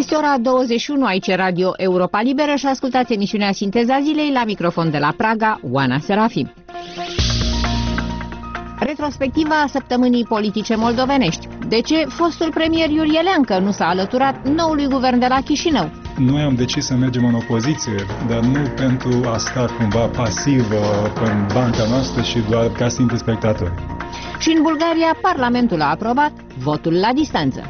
Este ora 21 aici Radio Europa Liberă și ascultați emisiunea Sinteza Zilei, la microfon de la Praga, Oana Serafim. Retrospectiva săptămânii politice moldovenești. De ce fostul premier Iurie Leancă nu s-a alăturat noului guvern de la Chișinău? Noi am decis să mergem în opoziție, dar nu pentru a sta cumva pasiv în banca noastră și doar ca simpli spectatori. Și în Bulgaria, Parlamentul a aprobat votul la distanță.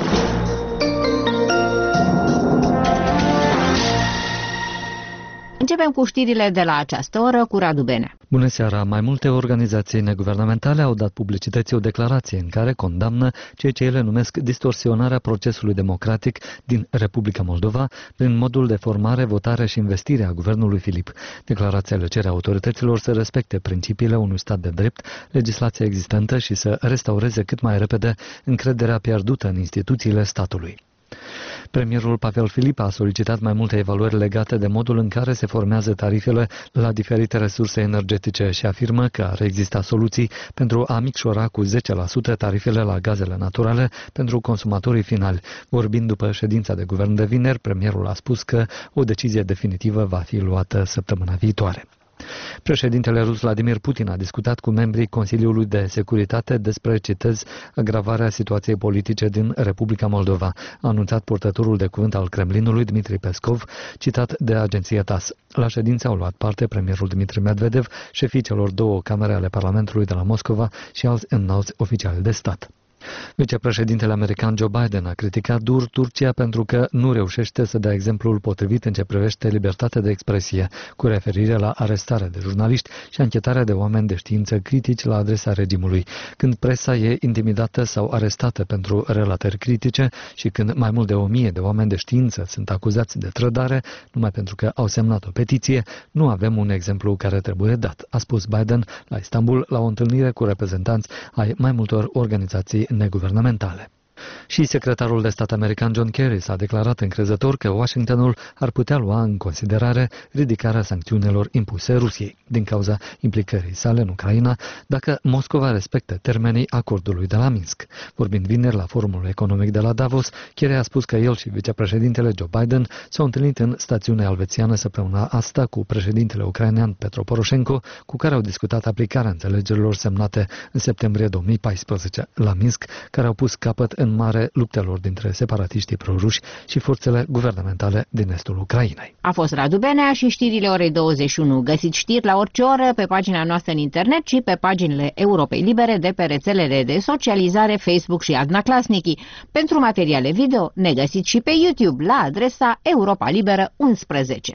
Începem cu știrile de la această oră cu Radu Benea. Bună seara! Mai multe organizații neguvernamentale au dat publicității o declarație în care condamnă ceea ce ele numesc distorsionarea procesului democratic din Republica Moldova prin modul de formare, votare și investire a guvernului Filip. Declarația le cere autorităților să respecte principiile unui stat de drept, legislația existentă și să restaureze cât mai repede încrederea pierdută în instituțiile statului. Premierul Pavel Filip a solicitat mai multe evaluări legate de modul în care se formează tarifele la diferite resurse energetice și afirmă că ar exista soluții pentru a micșora cu 10% tarifele la gazele naturale pentru consumatorii finali. Vorbind după ședința de guvern de vineri, premierul a spus că o decizie definitivă va fi luată săptămâna viitoare. Președintele rus Vladimir Putin a discutat cu membrii Consiliului de Securitate despre, citez, agravarea situației politice din Republica Moldova, a anunțat purtătorul de cuvânt al Kremlinului Dmitri Peskov, citat de agenția TASS. La ședință au luat parte premierul Dmitri Medvedev, șefii celor două camere ale Parlamentului de la Moscova și alți înalți oficiali de stat. Vicepreședintele american Joe Biden a criticat dur Turcia pentru că nu reușește să dea exemplul potrivit în ce privește libertatea de expresie, cu referire la arestarea de jurnaliști și anchetarea de oameni de știință critici la adresa regimului, când presa e intimidată sau arestată pentru relatări critice și când mai mult de 1000 de oameni de știință sunt acuzați de trădare numai pentru că au semnat o petiție, nu avem un exemplu care trebuie dat, a spus Biden la Istanbul la o întâlnire cu reprezentanți ai mai multor organizații neguvernamentale. Și secretarul de stat american John Kerry s-a declarat încrezător că Washingtonul ar putea lua în considerare ridicarea sancțiunilor impuse Rusiei din cauza implicării sale în Ucraina dacă Moscova respectă termenii acordului de la Minsk. Vorbind vineri la forumul economic de la Davos, Kerry a spus că el și vicepreședintele Joe Biden s-au întâlnit în stațiunea elvețiană săptămâna asta cu președintele ucrainean Petro Poroșenko, cu care au discutat aplicarea înțelegerilor semnate în septembrie 2014 la Minsk, care au pus capăt în mare luptelor dintre separatiștii proruși și forțele guvernamentale din estul Ucrainei. A fost Radu Benea și știrile orei 21. Găsiți știri la orice oră pe pagina noastră în internet și pe paginile Europei Libere de pe rețelele de socializare Facebook și Adnaclasnici. Pentru materiale video ne găsiți și pe YouTube la adresa Europa Liberă 11.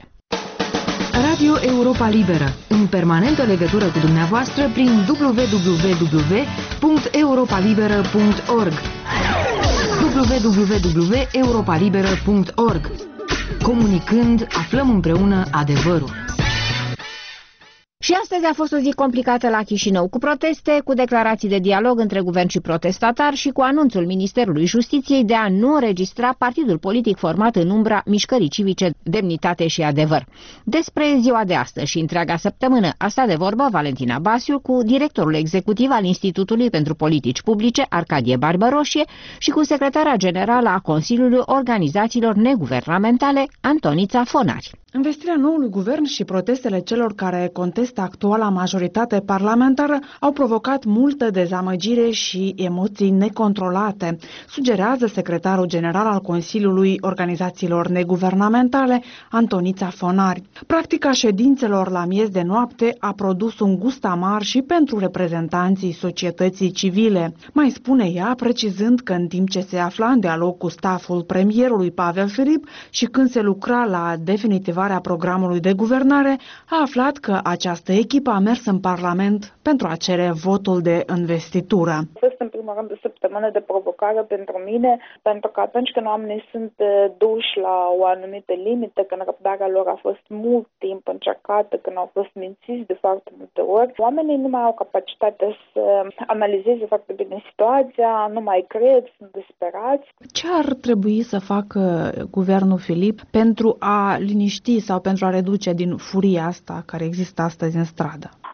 Radio Europa Liberă, în permanentă legătură cu dumneavoastră prin www.europalibera.org www.europalibera.org. Comunicând, aflăm împreună adevărul. Și astăzi a fost o zi complicată la Chișinău, cu proteste, cu declarații de dialog între guvern și protestatari și cu anunțul Ministerului Justiției de a nu înregistra partidul politic format în umbra Mișcării Civice Demnitate și Adevăr. Despre ziua de astăzi și întreaga săptămână a stat de vorbă Valentina Basiu cu directorul executiv al Institutului pentru Politici Publice, Arcadie Barbăroșie, și cu secretara generală a Consiliului Organizațiilor Neguvernamentale, Antonița Fonari. Investirea noului guvern și protestele celor care contestă actuala majoritate parlamentară au provocat multă dezamăgire și emoții necontrolate, sugerează secretarul general al Consiliului Organizațiilor Neguvernamentale, Antonița Fonari. Practica ședințelor la miez de noapte a produs un gust amar și pentru reprezentanții societății civile. Mai spune ea, precizând că în timp ce se afla în dialog cu staful premierului Pavel Filip și când se lucra la definitivarea programului de guvernare, a aflat că această echipă a mers în Parlament pentru a cere votul de investitură. A fost în primul rând o săptămână de provocare pentru mine, pentru că atunci când oamenii sunt duși la o anumită limită, când răbdarea lor a fost mult timp încercată, când au fost mințiți de foarte multe ori, oamenii nu mai au capacitatea să analizeze foarte bine situația, nu mai cred, sunt disperați. Ce ar trebui să facă guvernul Filip pentru a liniști sau pentru a reduce din furia asta care există astăzi în stradă?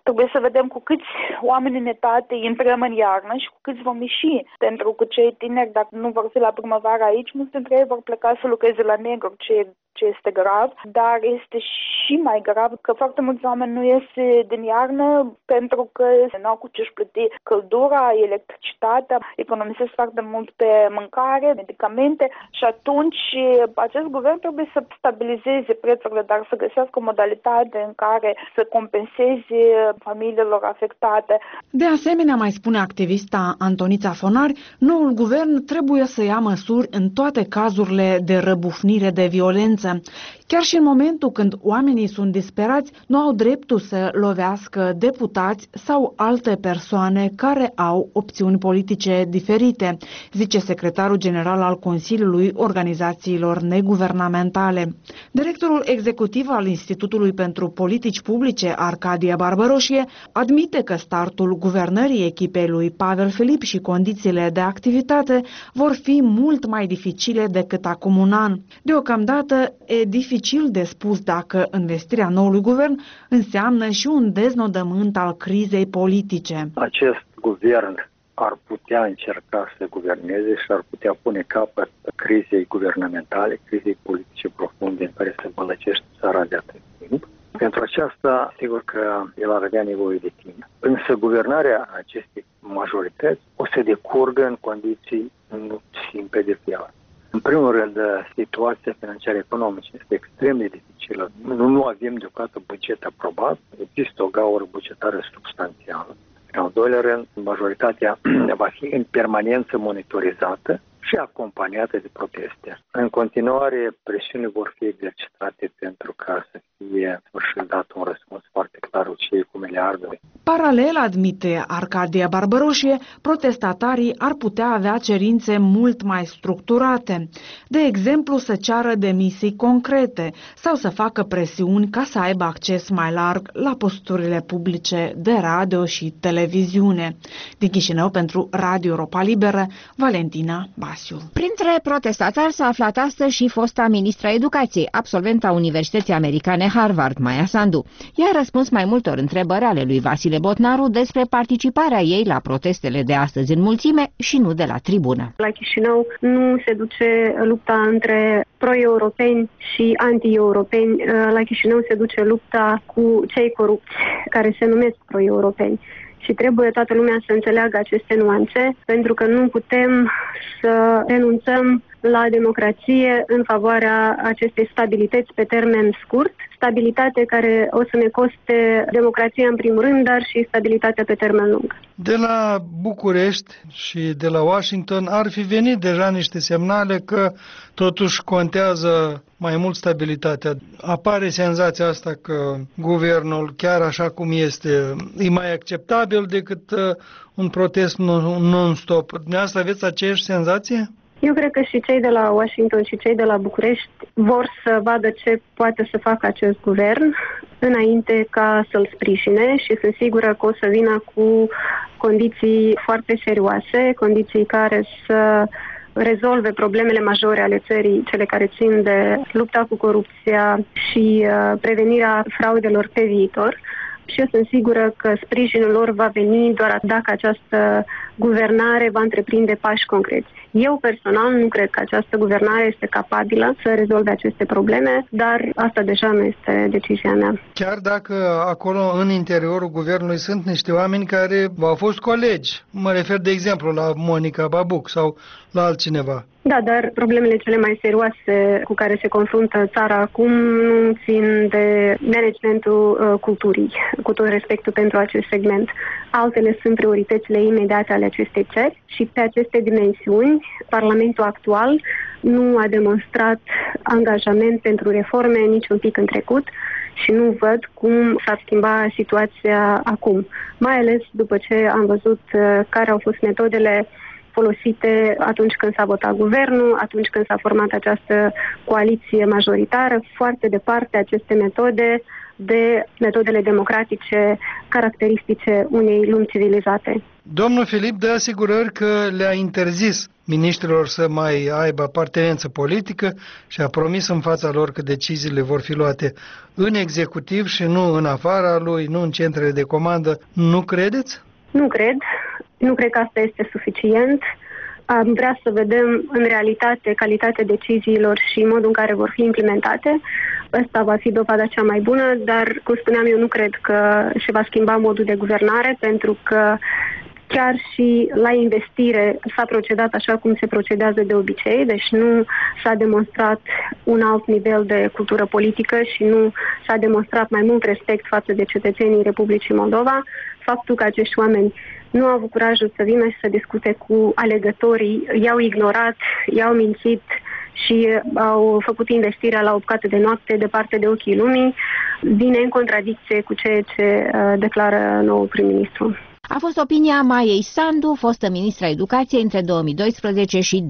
trebuie să vedem cu câți oameni în etate intrăm în iarnă și cu câți vom ieși. Pentru că cei tineri, dacă nu vor fi la primăvară aici, mulți dintre ei vor pleca să lucreze la negru, ce este grav, dar este și mai grav că foarte mulți oameni nu iese din iarnă pentru că nu au cu ce-și plăti căldura, electricitatea, economisesc foarte mult pe mâncare, medicamente și atunci acest guvern trebuie să stabilizeze prețurile, dar să găsească o modalitate în care să compenseze familiilor afectate. De asemenea, mai spune activista Antonița Fonari, noul guvern trebuie să ia măsuri în toate cazurile de răbufnire de violență. Chiar și în momentul când oamenii sunt disperați, nu au dreptul să lovească deputați sau alte persoane care au opțiuni politice diferite, zice secretarul general al Consiliului Organizațiilor Neguvernamentale. Directorul executiv al Institutului pentru Politici Publice, Arcadia Barbaroșie, admite că startul guvernării echipei lui Pavel Filip și condițiile de activitate vor fi mult mai dificile decât acum un an. Deocamdată, e dificil de spus dacă învestirea noului guvern înseamnă și un deznodământ al crizei politice. Acest guvern ar putea încerca să guverneze și ar putea pune capăt crizei guvernamentale, crizei politice profunde în care se bălăcește țara de atât timp. Pentru aceasta, sigur că el ar avea nevoie de timp. Însă guvernarea acestei majorități o să decurgă în condiții nu simple de fiare. În primul rând, situația financiară economică este extrem de dificilă. Nu avem deocamdată buget aprobat, există o gaură bugetară substanțială. În al doilea rând, majoritatea va fi în permanență monitorizată și acompaniată de proteste. În continuare, presiunile vor fi exercitate pentru ca să fie sfârșit dat un răspuns foarte clar uciderii cu miliardele. Paralel, admite Arcadia Barbaroșie, protestatarii ar putea avea cerințe mult mai structurate. De exemplu, să ceară demisii concrete sau să facă presiuni ca să aibă acces mai larg la posturile publice de radio și televiziune. Din Chișinău, pentru Radio Europa Liberă, Valentina Basiu. Printre protestatari s-a aflat astăzi și fosta ministra educației, absolventa Universității Americane Harvard, Maia Sandu. Ea a răspuns mai multor întrebări ale lui Vasile Botnaru despre participarea ei la protestele de astăzi în mulțime și nu de la tribună. La Chișinău nu se duce lupta între pro-europeni și anti-europeni. La Chișinău se duce lupta cu cei corupți, care se numesc pro-europeni. Și trebuie toată lumea să înțeleagă aceste nuanțe, pentru că nu putem să renunțăm la democrație în favoarea acestei stabilități pe termen scurt, stabilitate care o să ne coste democrația în primul rând, dar și stabilitatea pe termen lung. De la București și de la Washington ar fi venit deja niște semnale că totuși contează mai mult stabilitatea. Apare senzația asta că guvernul, chiar așa cum este, e mai acceptabil decât un protest non-stop. Dumneavoastră aveți aceeași senzație? Eu cred că și cei de la Washington și cei de la București vor să vadă ce poate să facă acest guvern înainte ca să-l sprijine și sunt sigură că o să vină cu condiții foarte serioase, condiții care să rezolve problemele majore ale țării, cele care țin de lupta cu corupția și prevenirea fraudelor pe viitor. Și eu sunt sigură că sprijinul lor va veni doar dacă această guvernare va întreprinde pași concreți. Eu personal nu cred că această guvernare este capabilă să rezolve aceste probleme, dar asta deja nu este decizia mea. Chiar dacă acolo în interiorul guvernului sunt niște oameni care au fost colegi, mă refer de exemplu la Monica Babuc sau la altcineva. Da, dar problemele cele mai serioase cu care se confruntă țara acum nu țin de managementul culturii, cu tot respectul pentru acest segment. Altele sunt prioritățile imediate ale acestei țări și pe aceste dimensiuni, Parlamentul actual nu a demonstrat angajament pentru reforme nici un pic în trecut și nu văd cum s-ar schimba situația acum, mai ales după ce am văzut care au fost metodele folosite atunci când s-a votat guvernul, atunci când s-a format această coaliție majoritară. Foarte departe, aceste metode de metodele democratice caracteristice unei lumi civilizate. Domnul Filip dă asigurări că le-a interzis miniștrilor să mai aibă apartenență politică și a promis în fața lor că deciziile vor fi luate în executiv și nu în afara lui, nu în centrele de comandă. Nu credeți? Nu cred. Nu cred că asta este suficient. Am vrea să vedem în realitate calitatea deciziilor și modul în care vor fi implementate. Ăsta va fi dovada cea mai bună, dar, cum spuneam, eu nu cred că se va schimba modul de guvernare, pentru că chiar și la investire s-a procedat așa cum se procedează de obicei, deci nu s-a demonstrat un alt nivel de cultură politică și nu s-a demonstrat mai mult respect față de cetățenii Republicii Moldova. Faptul că acești oameni nu au avut curajul să vină și să discute cu alegătorii, i-au ignorat, i-au mințit și au făcut investirea la o bucată de noapte departe de ochii lumii, vine în contradicție cu ceea ce declară noul prim-ministru. A fost opinia Maiei Sandu, fostă ministra educației între 2012 și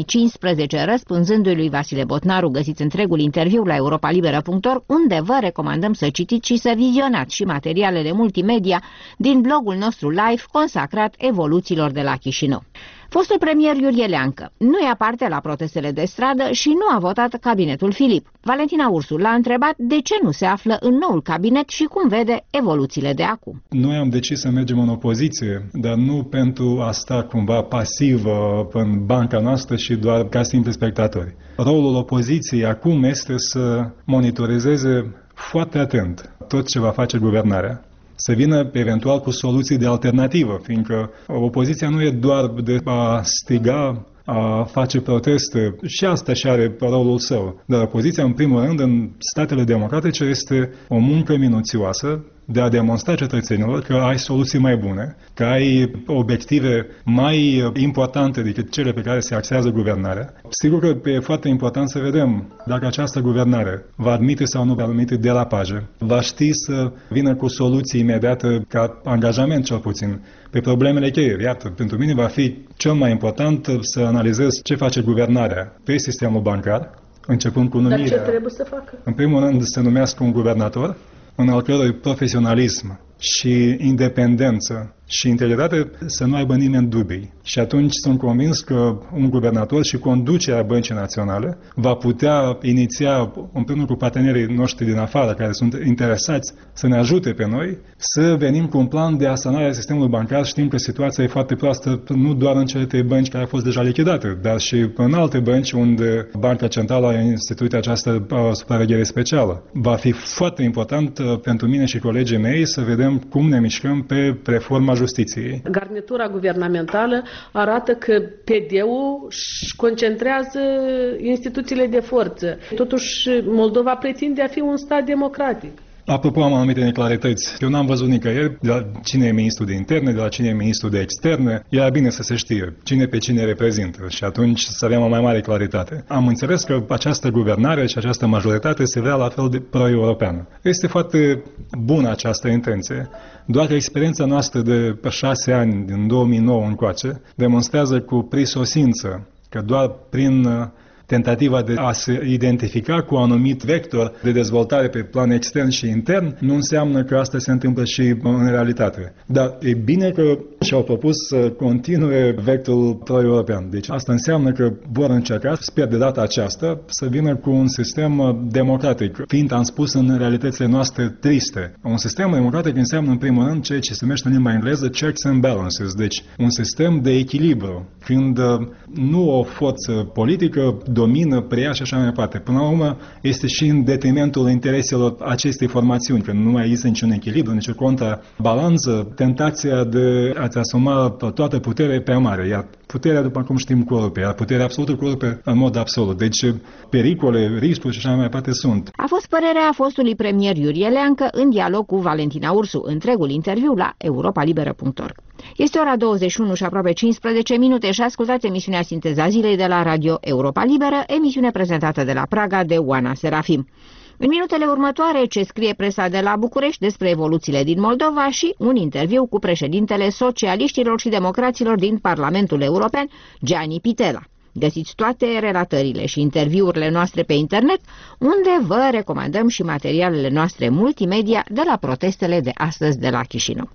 2015, răspunzându-i lui Vasile Botnaru. Găsiți întregul interviu la europalibera.org, unde vă recomandăm să citiți și să vizionați și materialele multimedia din blogul nostru live consacrat evoluțiilor de la Chișinău. Fostul premier Iurie Leancă nu ia parte la protestele de stradă și nu a votat cabinetul Filip. Valentina Ursu l-a întrebat de ce nu se află în noul cabinet și cum vede evoluțiile de acum. Noi am decis să mergem în opoziție, dar nu pentru a sta cumva pasivă în banca noastră și doar ca simpli spectatori. Rolul opoziției acum este să monitorizeze foarte atent tot ce va face guvernarea. Să vină eventual cu soluții de alternativă, fiindcă opoziția nu e doar de a striga, a face proteste, și asta și are rolul său. Dar opoziția, în primul rând, în statele democratice este o muncă minuțioasă de a demonstra cetățenilor că ai soluții mai bune, că ai obiective mai importante decât cele pe care se axează guvernarea. Sigur că e foarte important să vedem dacă această guvernare va admite sau nu va admite derapaje, va ști să vină cu soluții imediate ca angajament cel puțin pe problemele cheie. Iată, pentru mine va fi cel mai important să analizez ce face guvernarea pe sistemul bancar, începând cu numirea. Dar ce trebuie să facă? În primul rând să numească un guvernator, în al cărui profesionalism și independență și integritate să nu aibă nimeni dubii. Și atunci sunt convins că un guvernator și conducerea Băncii Naționale va putea iniția, împreună cu partenerii noștri din afară care sunt interesați să ne ajute pe noi, să venim cu un plan de asanare a sistemului bancar. Știm că situația e foarte proastă nu doar în cele 3 bănci care au fost deja lichidate, dar și în alte bănci unde Banca Centrală a instituit această supraveghere specială. Va fi foarte important pentru mine și colegii mei să vedem cum ne mișcăm pe reforma justiției. Garnitura guvernamentală arată că PD-ul își concentrează instituțiile de forță. Totuși, Moldova pretinde a fi un stat democratic. Apropo, am anumite neclarități. Eu n-am văzut nicăieri de la cine e ministrul de interne, de la cine e ministrul de externe. Era bine să se știe cine pe cine reprezintă și atunci să avem o mai mare claritate. Am înțeles că această guvernare și această majoritate se vrea la fel de pro-europeană. Este foarte bună această intenție, doar că experiența noastră de 6 ani, din 2009 încoace, demonstrează cu prisosință că doar prin tentativa de a se identifica cu un anumit vector de dezvoltare pe plan extern și intern nu înseamnă că asta se întâmplă și în realitate. Dar e bine că și-au propus să continue vectorul pro-european. Deci asta înseamnă că vor încerca, sper de data aceasta, să vină cu un sistem democratic, fiind, am spus, în realitățile noastre triste. Un sistem democratic înseamnă, în primul rând, ceea ce se numește în limba engleză checks and balances, deci un sistem de echilibru, când nu o forță politică domină, preia și așa mai departe. Până la urmă, este și în detrimentul intereselor acestei formațiuni, că nu mai există niciun echilibru, nicio contrabalanță, tentația de a-ți asuma toată puterea pe mare, iar puterea, după cum știm, corupe, iar puterea absolută corupe în mod absolut. Deci, pericole, riscuri și așa mai departe sunt. A fost părerea fostului premier Iurie Leancă în dialog cu Valentina Ursu, întregul interviu la europalibera.org. Este ora 21 și aproape 15 minute și ascultați emisiunea Sinteza Zilei de la Radio Europa Liberă, emisiune prezentată de la Praga de Oana Serafim. În minutele următoare, ce scrie presa de la București despre evoluțiile din Moldova și un interviu cu președintele socialiștilor și democraților din Parlamentul European, Gianni Pittella. Găsiți toate relatările și interviurile noastre pe internet, unde vă recomandăm și materialele noastre multimedia de la protestele de astăzi de la Chișinău.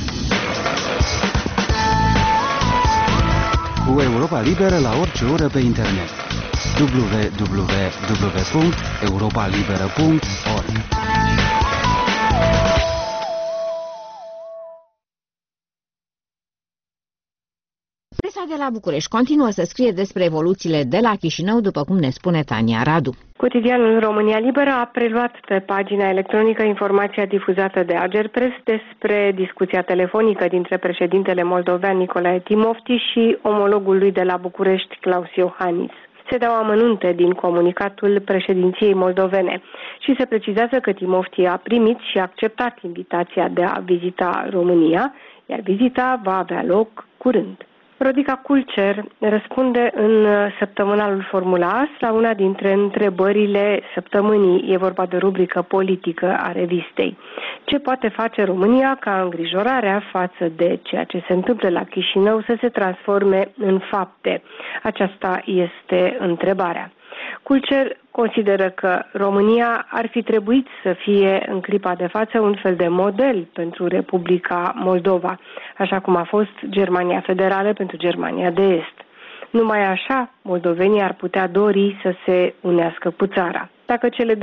Cu Europa Liberă la orice oră pe internet. www.europalibera.org. Presa de la București continuă să scrie despre evoluțiile de la Chișinău, după cum ne spune Tania Radu. Cotidianul România Liberă a preluat pe pagina electronică informația difuzată de Agerpres despre discuția telefonică dintre președintele moldovean Nicolae Timofti și omologul lui de la București, Klaus Iohannis. Se dau amănunte din comunicatul președinției moldovene și se precizează că Timofti a primit și a acceptat invitația de a vizita România, iar vizita va avea loc curând. Rodica Culcer răspunde în săptămânalul Formula As la una dintre întrebările săptămânii. E vorba de rubrică politică a revistei. Ce poate face România ca îngrijorarea față de ceea ce se întâmplă la Chișinău să se transforme în fapte? Aceasta este întrebarea. Culcer consideră că România ar fi trebuit să fie în clipa de față un fel de model pentru Republica Moldova, așa cum a fost Germania Federală pentru Germania de Est. Numai așa, moldovenii ar putea dori să se unească cu țara. Dacă cele 20%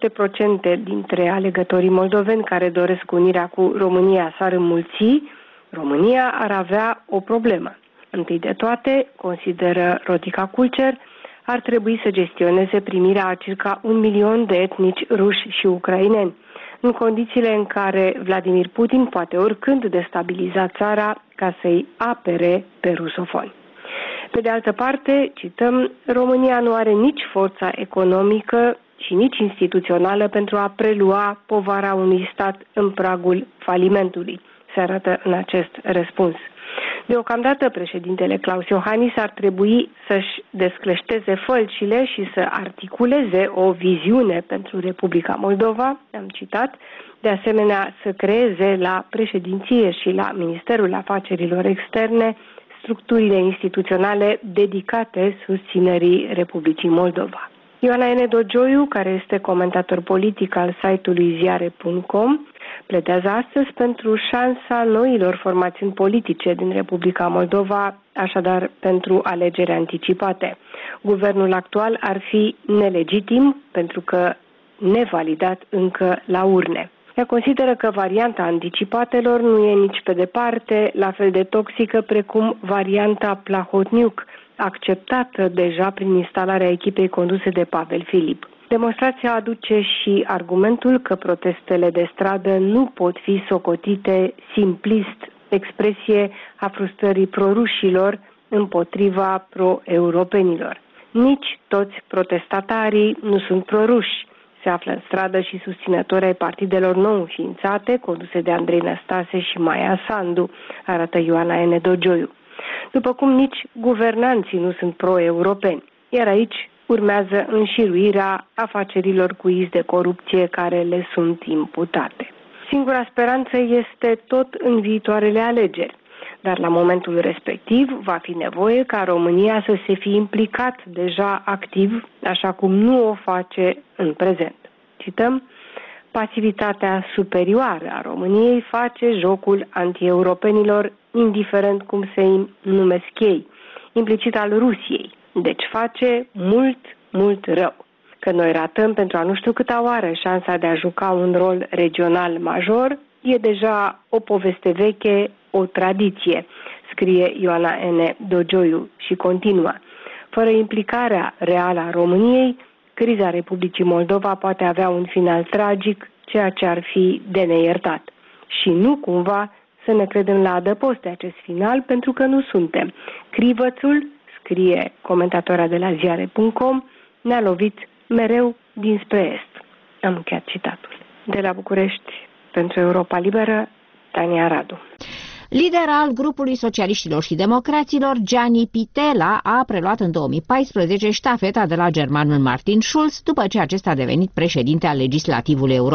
dintre alegătorii moldoveni care doresc unirea cu România s-ar înmulți, România ar avea o problemă. Întâi de toate, consideră Rodica Culcer, ar trebui să gestioneze primirea a circa 1 milion de etnici ruși și ucraineni, în condițiile în care Vladimir Putin poate oricând destabiliza țara ca să-i apere pe rusofoni. Pe de altă parte, cităm, România nu are nici forța economică și nici instituțională pentru a prelua povara unui stat în pragul falimentului, se arată în acest răspuns. Deocamdată, președintele Klaus Iohannis ar trebui să-și descleșteze fălcile și să articuleze o viziune pentru Republica Moldova, am citat, de asemenea să creeze la președinție și la Ministerul Afacerilor Externe structurile instituționale dedicate susținerii Republicii Moldova. Ioana N. Dogioiu, care este comentator politic al site-ului ziare.com, pledează astăzi pentru șansa noilor formațiuni politice din Republica Moldova, așadar pentru alegeri anticipate. Guvernul actual ar fi nelegitim pentru că nevalidat încă la urne. Ea consideră că varianta anticipatelor nu e nici pe departe la fel de toxică precum varianta Plahotniuc, acceptată deja prin instalarea echipei conduse de Pavel Filip. Demonstrația aduce și argumentul că protestele de stradă nu pot fi socotite simplist, expresie a frustrării prorușilor împotriva pro-europenilor. Nici toți protestatarii nu sunt proruși. Se află în stradă și susținători ai partidelor nou înființate, conduse de Andrei Năstase și Maia Sandu, arată Ioana N. Dogioiu. După cum nici guvernanții nu sunt pro-europeni, iar aici urmează înșiruirea afacerilor cu iz de corupție care le sunt imputate. Singura speranță este tot în viitoarele alegeri, dar la momentul respectiv va fi nevoie ca România să se fi implicat deja activ, așa cum nu o face în prezent. Cităm, pasivitatea superioară a României face jocul antieuropenilor, indiferent cum se numesc ei, implicit al Rusiei. Deci face mult rău. Că noi ratăm pentru a nu știu câta oară șansa de a juca un rol regional major, e deja o poveste veche, o tradiție, scrie Ioana N. Dogioiu și continuă. Fără implicarea reală a României, criza Republicii Moldova poate avea un final tragic, ceea ce ar fi de neiertat. Și nu cumva să ne credem la adăpost de acest final, pentru că nu suntem. Crivățul, scrie comentatora de la ziare.com, ne-a lovit mereu dinspre est. Am încheiat citatul. De la București, pentru Europa Liberă, Tania Radu. Lider al grupului socialiștilor și democraților, Gianni Pittella, a preluat în 2014 ștafeta de la germanul Martin Schulz, după ce acesta a devenit președinte al legislativului european.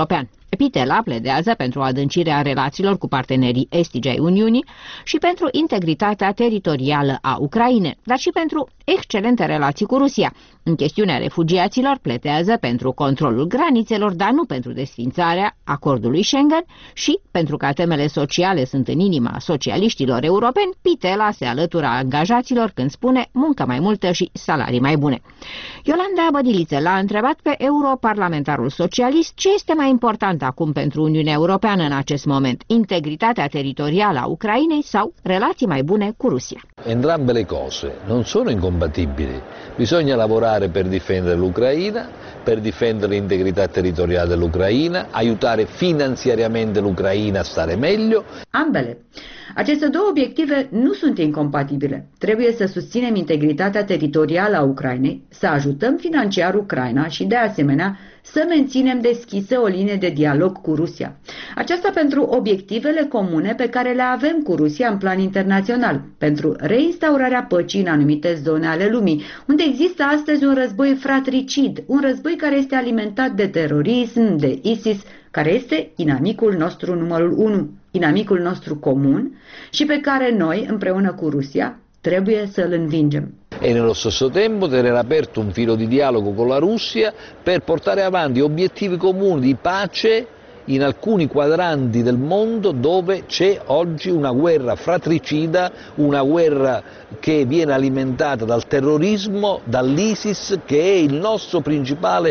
Pitela pledează pentru adâncirea relațiilor cu partenerii estici ai Uniunii și pentru integritatea teritorială a Ucrainei, dar și pentru excelente relații cu Rusia. În chestiunea refugiaților pledează pentru controlul granițelor, dar nu pentru desfințarea acordului Schengen și, pentru că temele sociale sunt în inima socialiștilor europeni, Pitela se alătură angajaților când spune muncă mai multă și salarii mai bune. Iolanda Bădiliță l-a întrebat pe europarlamentarul socialist ce este mai important acum pentru Uniunea Europeană în acest moment, integritatea teritorială a Ucrainei sau relații mai bune cu Rusia. Entrambe le cose non sono incompatibili. Bisogna lavorare per difendere l'Ucraina, per difendere l'integrità territoriale dell'Ucraina, aiutare finanziariamente l'Ucraina a stare meglio. Ambele. Aceste două obiective nu sunt incompatibile. Trebuie să susținem integritatea teritorială a Ucrainei, să ajutăm financiar Ucraina și, de asemenea, să menținem deschisă o linie de dialog cu Rusia. Aceasta pentru obiectivele comune pe care le avem cu Rusia în plan internațional, pentru reinstaurarea păcii în anumite zone ale lumii, unde există astăzi un război fratricid, un război care este alimentat de terorism, de ISIS, care este inamicul nostru numărul 1, inamicul nostru comun și pe care noi, împreună cu Rusia, trebuie să-l învingem. E nello stesso tempo tenere aperto un filo di dialogo con la Russia per portare avanti obiettivi comuni di pace in alcuni quadranti del mondo dove c'è oggi una guerra fratricida, una guerra che viene alimentata dal terrorismo, dall'ISIS, che è il nostro principale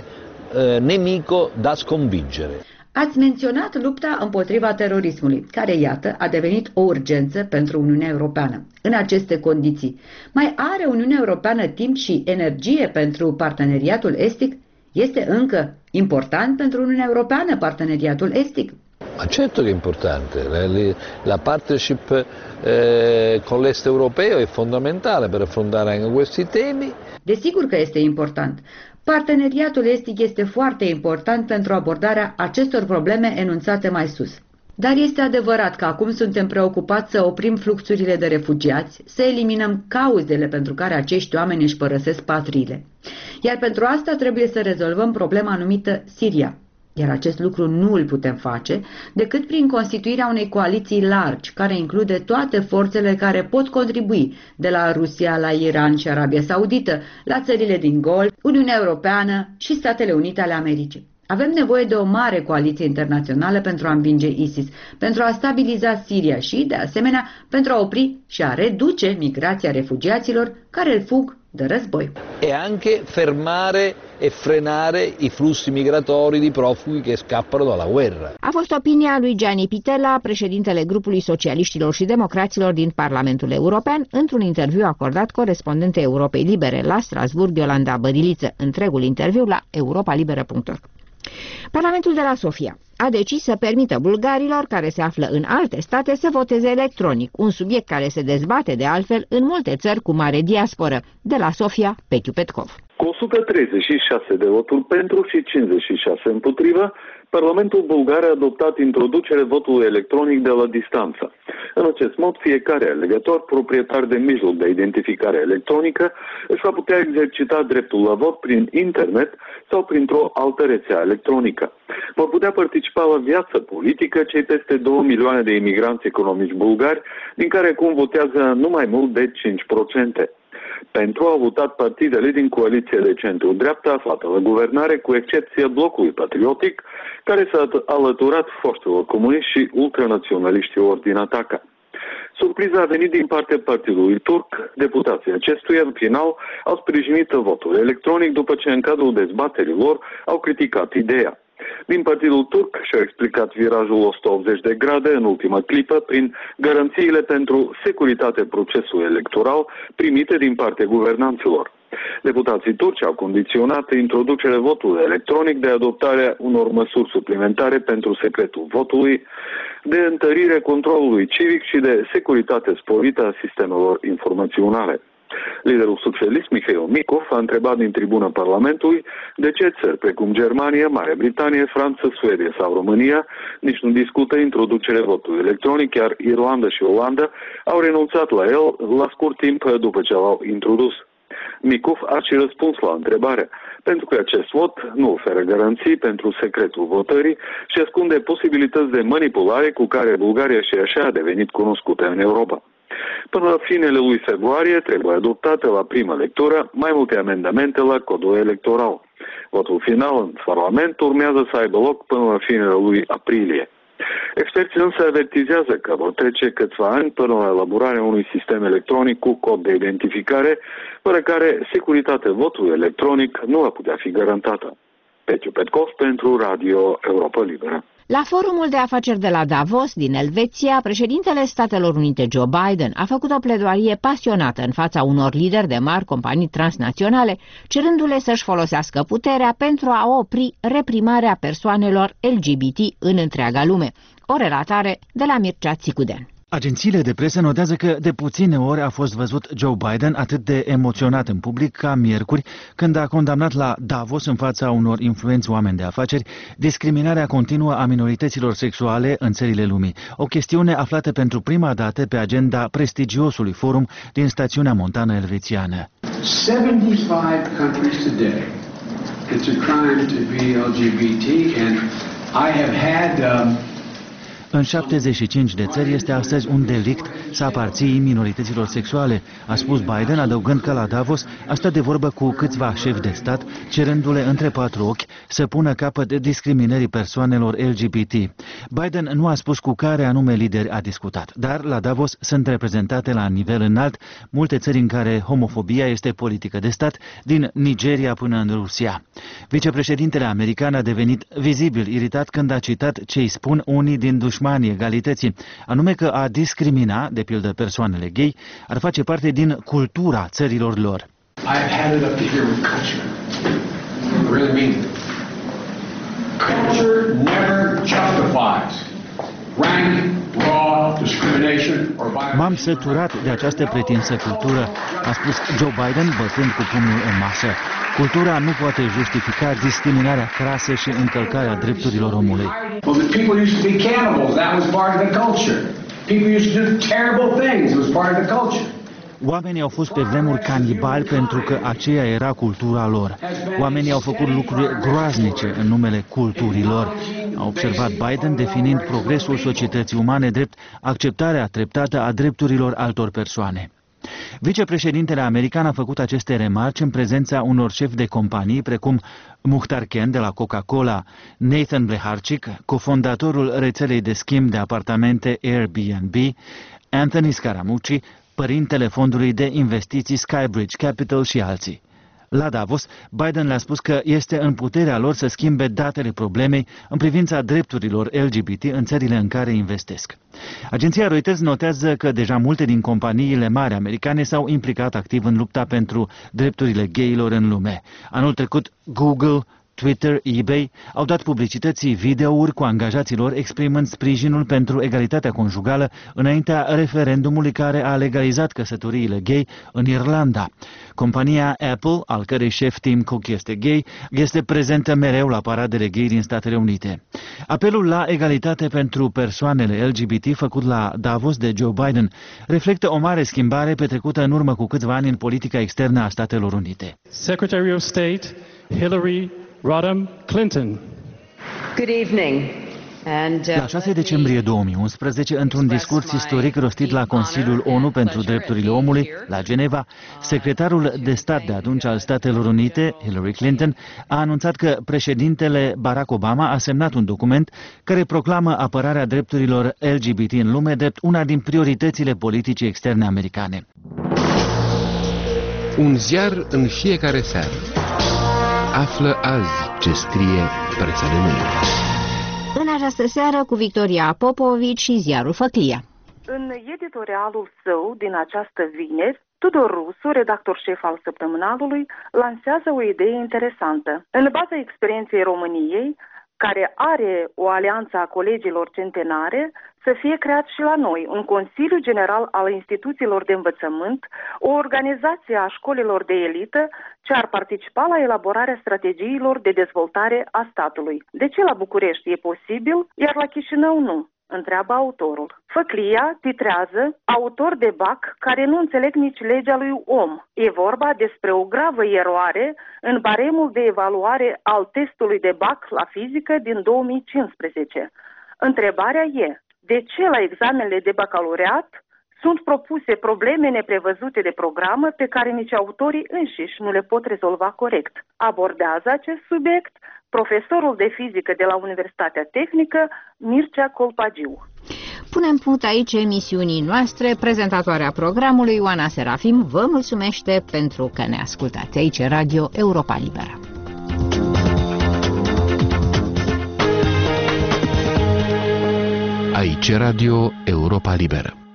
nemico da sconfiggere. Ați menționat lupta împotriva terorismului, care, iată, a devenit o urgență pentru Uniunea Europeană. În aceste condiții, mai are Uniunea Europeană timp și energie pentru parteneriatul estic? Este încă important pentru Uniunea Europeană parteneriatul estic? Ma certo che è importante, la partnership con l'Est europeo è fondamentale per affrontare anche questi temi. Desigur că este important. Parteneriatul estic este foarte important pentru abordarea acestor probleme enunțate mai sus. Dar este adevărat că acum suntem preocupați să oprim fluxurile de refugiați, să eliminăm cauzele pentru care acești oameni își părăsesc patriile. Iar pentru asta trebuie să rezolvăm problema numită Siria. Iar acest lucru nu îl putem face decât prin constituirea unei coaliții largi, care include toate forțele care pot contribui, de la Rusia, la Iran și Arabia Saudită, la țările din Golf, Uniunea Europeană și Statele Unite ale Americii. Avem nevoie de o mare coaliție internațională pentru a învinge ISIS, pentru a stabiliza Siria și, de asemenea, pentru a opri și a reduce migrația refugiaților care îl fug de război. E anche fermare e frenare i flussi migratori di profughi che scappano dalla guerra. A fost opinia lui Gianni Pittella, președintele grupului socialiștilor și democraților din Parlamentul European, într-un interviu acordat corespondentei Europei Libere la Strasbourg, Iolanda Bădiliță. Întregul interviu la europalibera.org. Parlamentul de la Sofia a decis să permită bulgarilor care se află în alte state să voteze electronic, un subiect care se dezbate de altfel în multe țări cu mare diasporă. De la Sofia, Petiu Petkov. Cu 136 de voturi pentru și 56 împotrivă, Parlamentul bulgar a adoptat introducerea votului electronic de la distanță. În acest mod, fiecare alegător proprietar de mijloc de identificare electronică își va putea exercita dreptul la vot prin internet sau printr-o altă rețea electronică. Vor putea participa la viața politică cei peste 2 milioane de imigranți economici bulgari, din care acum votează nu mai mult de 5%. Pentru au votat partidele din coaliția de centru-dreapta aflată la guvernare, cu excepția blocului patriotic, care s-a alăturat forțelor comuniști și ultranaționaliștilor din Ataca. Surpriza a venit din partea partidului turc. Deputații acestuia, în final, au sprijinit votul electronic după ce în cadrul dezbaterilor au criticat ideea. Din partidul turc și-au explicat virajul 180 de grade în ultima clipă prin garanțiile pentru securitatea procesului electoral primite din partea guvernanților. Deputații turci au condiționat introducerea votului electronic de adoptarea unor măsuri suplimentare pentru secretul votului, de întărire controlului civic și de securitate sporită a sistemelor informaționale. Liderul socialist Mihail Mikov a întrebat din tribuna Parlamentului de ce țări precum Germania, Marea Britanie, Franța, Suedia sau România nici nu discută introducerea votului electronic, iar Irlanda și Olanda au renunțat la el la scurt timp după ce l-au introdus. Micuf a și răspuns la întrebare, pentru că acest vot nu oferă garanții pentru secretul votării și ascunde posibilități de manipulare cu care Bulgaria și așa a devenit cunoscută în Europa. Până la finele lui februarie trebuie adoptate la prima lectură mai multe amendamente la codul electoral. Votul final în Parlament urmează să aibă loc până la finele lui aprilie. Experții însă avertizează că vor trece câțiva ani până la elaborarea unui sistem electronic cu cod de identificare, fără care securitatea votului electronic nu va putea fi garantată. Petiu Petkov pentru Radio Europa Liberă. La forumul de afaceri de la Davos din Elveția, președintele Statelor Unite Joe Biden a făcut o pledoarie pasionată în fața unor lideri de mari companii transnaționale, cerându-le să-și folosească puterea pentru a opri reprimarea persoanelor LGBT în întreaga lume. O relatare de la Mircea Țicuden. Agențiile de presă notează că de puține ori a fost văzut Joe Biden atât de emoționat în public ca miercuri, când a condamnat la Davos în fața unor influenți oameni de afaceri discriminarea continuă a minorităților sexuale în țările lumii, o chestiune aflată pentru prima dată pe agenda prestigiosului forum din stațiunea montană elvețiană. 75 countries today. It's a crime to be LGBT and I have had În 75 de țări este astăzi un delict să aparții minorităților sexuale, a spus Biden, adăugând că la Davos a stat de vorbă cu câțiva șefi de stat, cerându-le între patru ochi să pună capăt discriminării persoanelor LGBT. Biden nu a spus cu care anume lideri a discutat, dar la Davos sunt reprezentate la nivel înalt multe țări în care homofobia este politică de stat, din Nigeria până în Rusia. Vicepreședintele american a devenit vizibil iritat când a citat ce îi spun unii din dușmanii egalității, anume că a discrimina, de pildă persoanele gay, ar face parte din cultura țărilor lor. I've had it up to here with culture. I really mean it. Culture never justifies rank, raw, discrimination or violence. M-am săturat de această pretinsă cultură, a spus Joe Biden, bătând cu pumnul în masă. Cultura nu poate justifica discriminarea crasă și încălcarea drepturilor omului. Well, the people used to be cannibals. That was part of the culture. People used to do terrible things. It was part of the culture. Oamenii au fost pe vremuri canibali pentru că aceea era cultura lor. Oamenii au făcut lucruri groaznice în numele culturii lor, a observat Biden, definind progresul societății umane drept acceptarea treptată a drepturilor altor persoane. Vicepreședintele american a făcut aceste remarci în prezența unor șefi de companii precum Muhtar Kent de la Coca-Cola, Nathan Bleharczyk, cofondatorul rețelei de schimb de apartamente Airbnb, Anthony Scaramucci, părintele fondului de investiții Skybridge Capital și alții. La Davos, Biden le-a spus că este în puterea lor să schimbe datele problemei în privința drepturilor LGBT în țările în care investesc. Agenția Reuters notează că deja multe din companiile mari americane s-au implicat activ în lupta pentru drepturile gayilor în lume. Anul trecut, Google, Twitter, eBay au dat publicității videouri cu angajații lor exprimând sprijinul pentru egalitatea conjugală înaintea referendumului care a legalizat căsătoriile gay în Irlanda. Compania Apple, al cărei șef Tim Cook este gay, este prezentă mereu la paradele gay din Statele Unite. Apelul la egalitate pentru persoanele LGBT făcut la Davos de Joe Biden reflectă o mare schimbare petrecută în urmă cu câțiva ani în politica externă a Statelor Unite. Secretary of State Hillary Rodham Clinton. Good evening. La 6 decembrie 2011, într-un discurs istoric rostit la Consiliul ONU pentru Drepturile Omului, la Geneva, secretarul de stat de atunci al Statelor Unite, Hillary Clinton, a anunțat că președintele Barack Obama a semnat un document care proclamă apărarea drepturilor LGBT în lume drept una din prioritățile politicii externe americane. Un ziar în fiecare seară. Află azi ce scrie presa de mâine. În această seară cu Victoria Popovici și ziarul Făclia. În editorialul său din această vineri, Tudor Rusu, redactor șef al Săptămânalului, lansează o idee interesantă. În baza experienței României, care are o alianță a colegilor centenare, să fie creat și la noi un Consiliu General al Instituțiilor de Învățământ, o organizație a școlilor de elită ce ar participa la elaborarea strategiilor de dezvoltare a statului. De ce la București e posibil, iar la Chișinău nu? întreabă autorul. Făclia titrează autor de BAC care nu înțeleg nici legea lui om. E vorba despre o gravă eroare în baremul de evaluare al testului de BAC la fizică din 2015. Întrebarea e, de ce la examenele de bacalaureat sunt propuse probleme neprevăzute de programă pe care nici autorii înșiși nu le pot rezolva corect? Abordează acest subiect profesorul de fizică de la Universitatea Tehnică, Mircea Colpagiu. Punem punct aici emisiunii noastre. Prezentatoarea programului, Ioana Serafim, vă mulțumește pentru că ne ascultați. Aici Radio Europa Liberă. Aici Radio Europa Liberă.